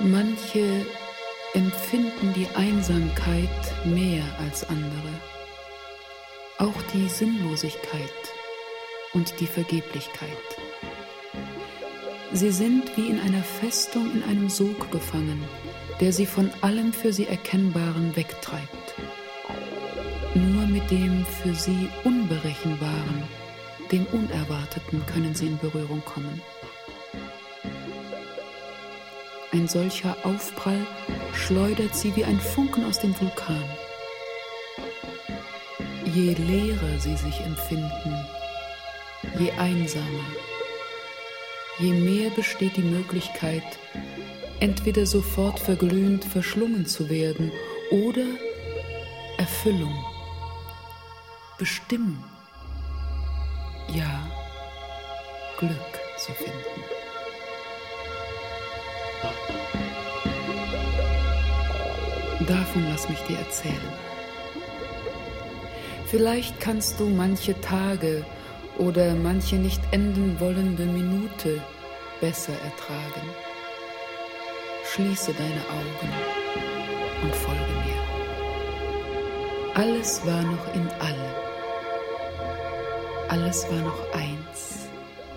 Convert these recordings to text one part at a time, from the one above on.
Manche empfinden die Einsamkeit mehr als andere, auch die Sinnlosigkeit und die Vergeblichkeit. Sie sind wie in einer Festung in einem Sog gefangen, der sie von allem für sie Erkennbaren wegtreibt. Nur mit dem für sie Unberechenbaren, dem Unerwarteten können sie in Berührung kommen. Ein solcher Aufprall schleudert sie wie ein Funken aus dem Vulkan. Je leerer sie sich empfinden, je einsamer, je mehr besteht die Möglichkeit, entweder sofort verglühend verschlungen zu werden oder Erfüllung, Bestimmung, ja, Glück zu finden. Davon lass mich dir erzählen. Vielleicht kannst du manche Tage oder manche nicht enden wollende Minute besser ertragen. Schließe deine Augen und folge mir. Alles war noch in allem. Alles war noch eins.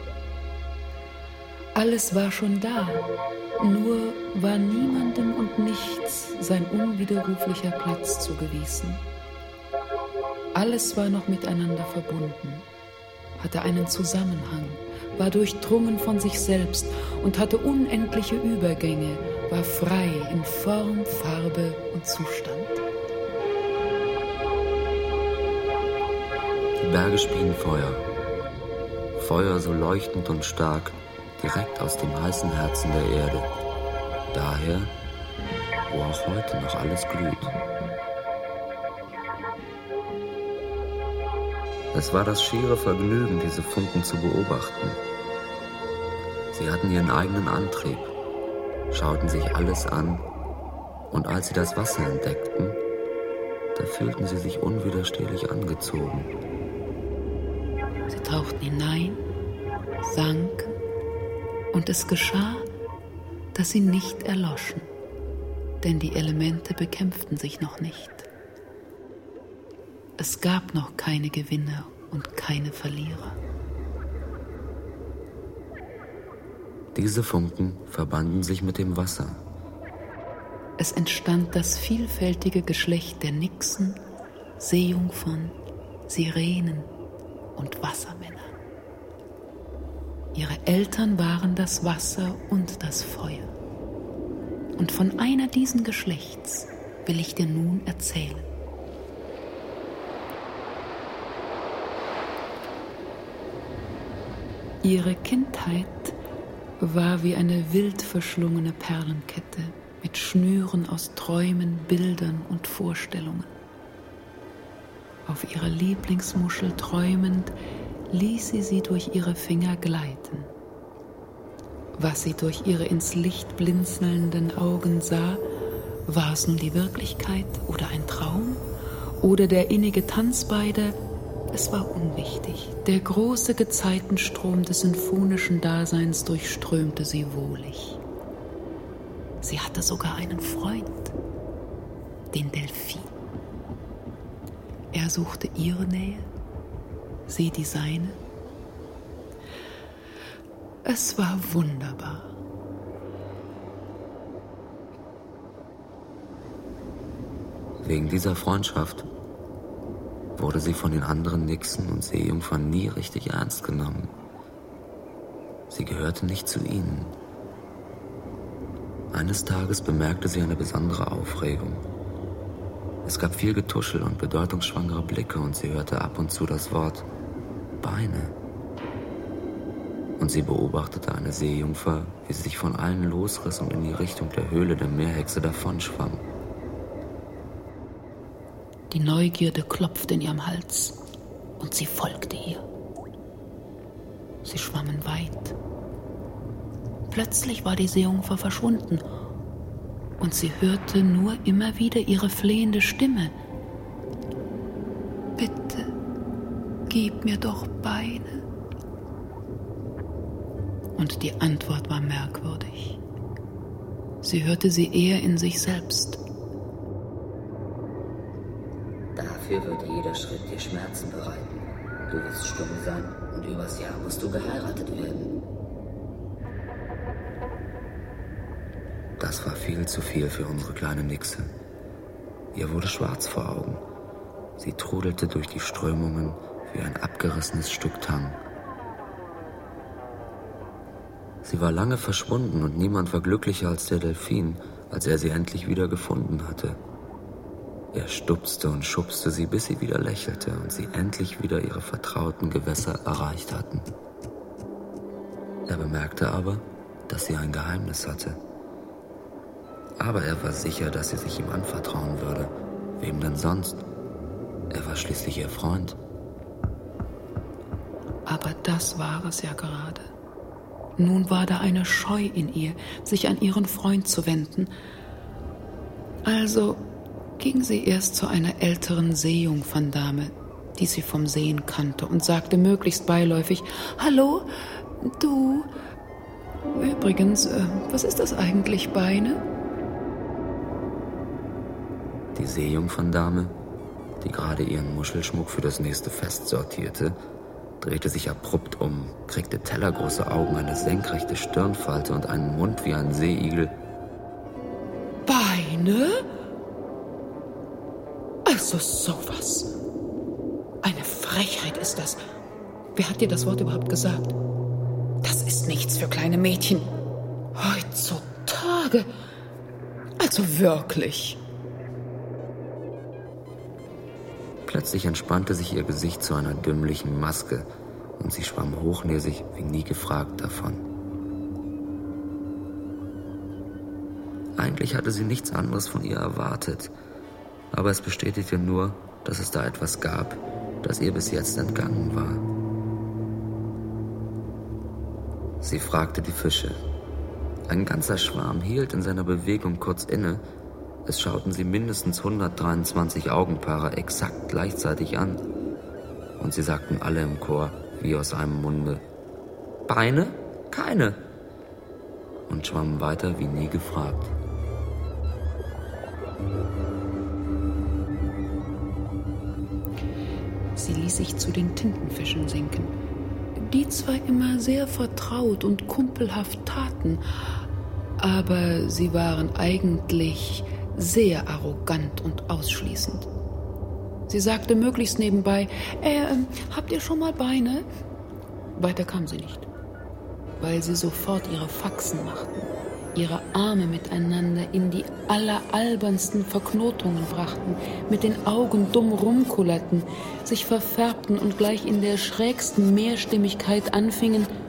Alles war schon da, nur war niemandem und nichts sein unwiderruflicher Platz zugewiesen. Alles war noch miteinander verbunden, hatte einen Zusammenhang, war durchdrungen von sich selbst und hatte unendliche Übergänge, war frei in Form, Farbe und Zustand. Die Berge spien Feuer. Feuer so leuchtend und stark, direkt aus dem heißen Herzen der Erde. Daher, wo auch heute noch alles glüht. Es war das schiere Vergnügen, diese Funken zu beobachten. Sie hatten ihren eigenen Antrieb, schauten sich alles an, und als sie das Wasser entdeckten, da fühlten sie sich unwiderstehlich angezogen. Sie tauchten hinein, sanken, und es geschah, dass sie nicht erloschen, denn die Elemente bekämpften sich noch nicht. Es gab noch keine Gewinner und keine Verlierer. Diese Funken verbanden sich mit dem Wasser. Es entstand das vielfältige Geschlecht der Nixen, Seejungfern, Sirenen und Wassermänner. Ihre Eltern waren das Wasser und das Feuer. Und von einer diesen Geschlechts will ich dir nun erzählen. Ihre Kindheit war wie eine wild verschlungene Perlenkette mit Schnüren aus Träumen, Bildern und Vorstellungen. Auf ihrer Lieblingsmuschel träumend ließ sie durch ihre Finger gleiten. Was sie durch ihre ins Licht blinzelnden Augen sah, war es nun die Wirklichkeit oder ein Traum oder der innige Tanz beider? Es war unwichtig. Der große Gezeitenstrom des sinfonischen Daseins durchströmte sie wohlig. Sie hatte sogar einen Freund, den Delphin. Er suchte ihre Nähe, sie die seine. Es war wunderbar. Wegen dieser Freundschaft wurde sie von den anderen Nixen und Seejungfern nie richtig ernst genommen. Sie gehörte nicht zu ihnen. Eines Tages bemerkte sie eine besondere Aufregung. Es gab viel Getuschel und bedeutungsschwangere Blicke und sie hörte ab und zu das Wort Beine. Und sie beobachtete eine Seejungfer, wie sie sich von allen losriss und in die Richtung der Höhle der Meerhexe davonschwamm. Die Neugierde klopfte in ihrem Hals und sie folgte ihr. Sie schwammen weit. Plötzlich war die Seejungfer verschwunden und sie hörte nur immer wieder ihre flehende Stimme. Bitte, gib mir doch Beine. Und die Antwort war merkwürdig. Sie hörte sie eher in sich selbst. Dafür wird jeder Schritt dir Schmerzen bereiten. Du wirst stumm sein und übers Jahr musst du geheiratet werden. Das war viel zu viel für unsere kleine Nixe. Ihr wurde schwarz vor Augen. Sie trudelte durch die Strömungen wie ein abgerissenes Stück Tang. Sie war lange verschwunden und niemand war glücklicher als der Delfin, als er sie endlich wieder gefunden hatte. Er stupste und schubste sie, bis sie wieder lächelte und sie endlich wieder ihre vertrauten Gewässer erreicht hatten. Er bemerkte aber, dass sie ein Geheimnis hatte. Aber er war sicher, dass sie sich ihm anvertrauen würde. Wem denn sonst? Er war schließlich ihr Freund. Aber das war es ja gerade. Nun war da eine Scheu in ihr, sich an ihren Freund zu wenden. Also ging sie erst zu einer älteren Seejungferndame, die sie vom Sehen kannte, und sagte möglichst beiläufig: »Hallo, du, übrigens, was ist das eigentlich, Beine?« Die Seejungferndame, die gerade ihren Muschelschmuck für das nächste Fest sortierte, drehte sich abrupt um, kriegte tellergroße Augen, eine senkrechte Stirnfalte und einen Mund wie ein Seeigel. »Beine? Also sowas. Eine Frechheit ist das. Wer hat dir das Wort überhaupt gesagt? Das ist nichts für kleine Mädchen. Heutzutage. Also wirklich.« Plötzlich entspannte sich ihr Gesicht zu einer dümmlichen Maske und sie schwamm hochnäsig, wie nie gefragt, davon. Eigentlich hatte sie nichts anderes von ihr erwartet, aber es bestätigte nur, dass es da etwas gab, das ihr bis jetzt entgangen war. Sie fragte die Fische. Ein ganzer Schwarm hielt in seiner Bewegung kurz inne. Es schauten sie mindestens 123 Augenpaare exakt gleichzeitig an. Und sie sagten alle im Chor, wie aus einem Munde: »Beine? Keine!« und schwammen weiter, wie nie gefragt. Sie ließ sich zu den Tintenfischen sinken, die zwar immer sehr vertraut und kumpelhaft taten, aber sie waren eigentlich sehr arrogant und ausschließend. Sie sagte möglichst nebenbei: habt ihr schon mal Beine? Weiter kam sie nicht, weil sie sofort ihre Faxen machten, ihre Arme miteinander in die alleralbernsten Verknotungen brachten, mit den Augen dumm rumkullerten, sich verfärbten und gleich in der schrägsten Mehrstimmigkeit anfingen: